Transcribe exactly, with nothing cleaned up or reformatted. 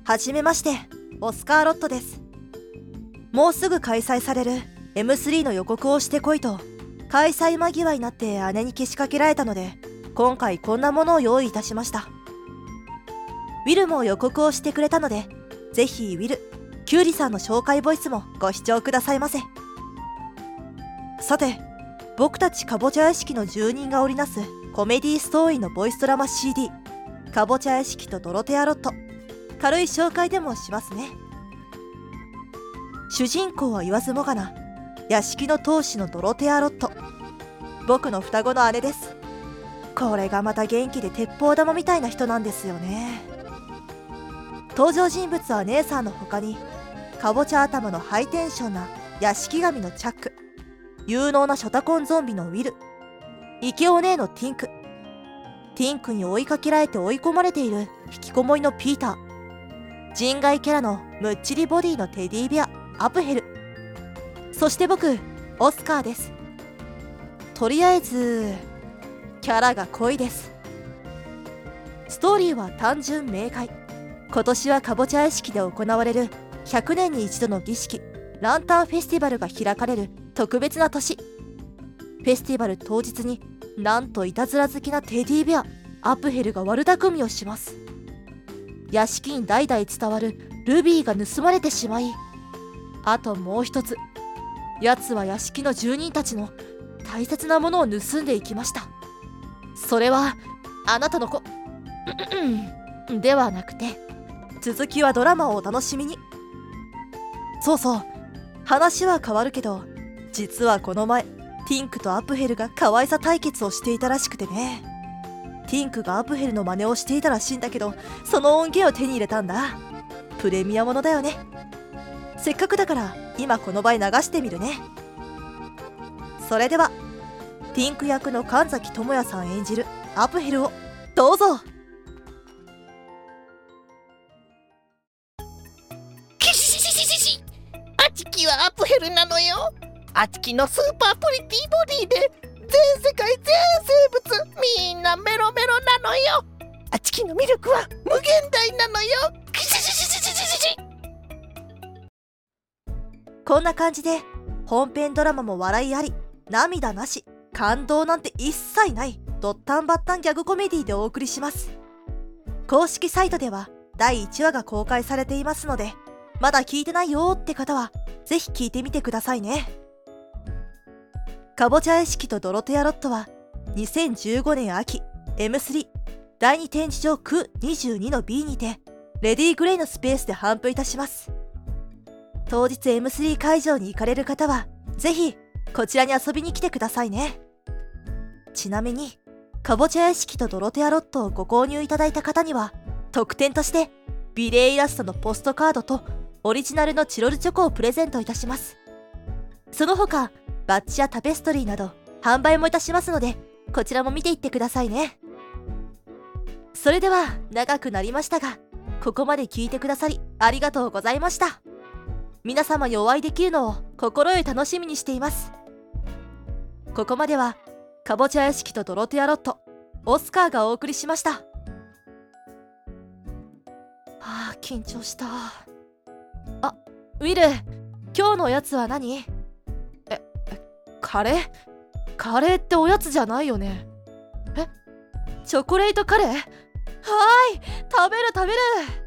はじめまして、オスカー・ロットです。もうすぐ開催される エムスリー の予告をしてこいと開催間際になって姉にけしかけられたので、今回こんなものを用意いたしました。ウィルも予告をしてくれたので、ぜひウィル、キュウリさんの紹介ボイスもご視聴くださいませ。さて、僕たちかぼちゃ屋敷の住人が織りなすコメディストーリーのボイスドラマ シーディー、 かぼちゃ屋敷とドロテア・ロット、軽い紹介でもしますね。主人公は言わずもがな屋敷の当主のドロテア・ロット、僕の双子の姉です。これがまた元気で鉄砲玉みたいな人なんですよね。登場人物は姉さんの他に、かぼちゃ頭のハイテンションな屋敷神のチャック、有能なショタコンゾンビのウィル、イケオ姉のティンク、ティンクに追いかけられて追い込まれている引きこもりのピーター、人外キャラのむっちりボディのテディベアアプヘル、そして僕オスカーです。とりあえずキャラが濃いです。ストーリーは単純明快。今年はかぼちゃ屋敷で行われるひゃくねんに一度の儀式、ランタンフェスティバルが開かれる特別な年。フェスティバル当日になんといたずら好きなテディベアアプヘルが悪巧みをします。屋敷に代々伝わるルビーが盗まれてしまい、あともう一つ、奴は屋敷の住人たちの大切なものを盗んでいきました。それはあなたの子ではなくて、続きはドラマをお楽しみに。そうそう、話は変わるけど、実はこの前ティンクとアプヘルが可愛さ対決をしていたらしくてね。ティンクがアプヘルの真似をしていたらしいんだけど、その音源を手に入れたんだ。プレミアものだよね。せっかくだから今この場へ流してみるね。それではティンク役の神崎智也さん演じるアプヘルをどうぞ。 キシシシシシシ、あちきはアプヘルなのよ。あちきのスーパープリティボディで全世界全生物みんなメロメロなのよ。あちきの魅力は無限大なのよ。キシシシシシシシ。 こんな感じで本編ドラマも笑いあり、涙なし、感動なんて一切ないドッタンバッタンギャグコメディでお送りします。公式サイトではだいいちわが公開されていますので、まだ聞いてないよーって方はぜひ聞いてみてくださいね。かぼちゃ屋敷とドロテア・ロットはにせんじゅうごねん秋 エムスリー だいに展示場区にじゅうにのビーにてレディー・グレイのスペースで頒布いたします。当日 エムスリー 会場に行かれる方はぜひこちらに遊びに来てくださいね。ちなみにかぼちゃ屋敷とドロテア・ロットをご購入いただいた方には特典として美麗イラストのポストカードとオリジナルのチロルチョコをプレゼントいたします。その他バッジやタペストリーなど販売もいたしますので、こちらも見ていってくださいね。それでは長くなりましたが、ここまで聞いてくださりありがとうございました。皆様にお会いできるのを心より楽しみにしています。ここまではかぼちゃ屋敷とドロテア・ロット、オスカーがお送りしました。はあ、緊張した。あ、ウィル、今日のおやつは何？え、えカレー？カレーっておやつじゃないよね。え、チョコレートカレー？はーい、食べる食べる。